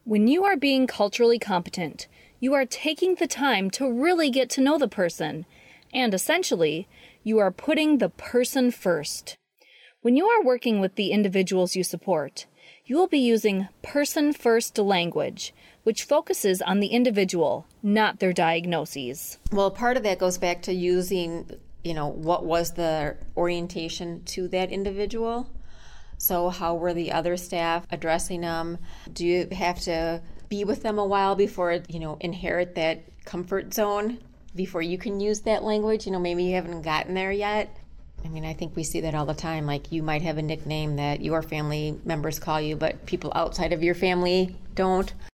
When you are being culturally competent, you are taking the time to really get to know the person, and essentially, you are putting the person first. When you are working with the individuals you support, you will be using person-first language, which focuses on the individual, not their diagnoses. Well, part of that goes back to using, what was the orientation to that individual? So how were the other staff addressing them? Do you have to be with them a while before, inherit that comfort zone before you can use that language? Maybe you haven't gotten there yet. I think we see that all the time. Like, you might have a nickname that your family members call you, but people outside of your family don't.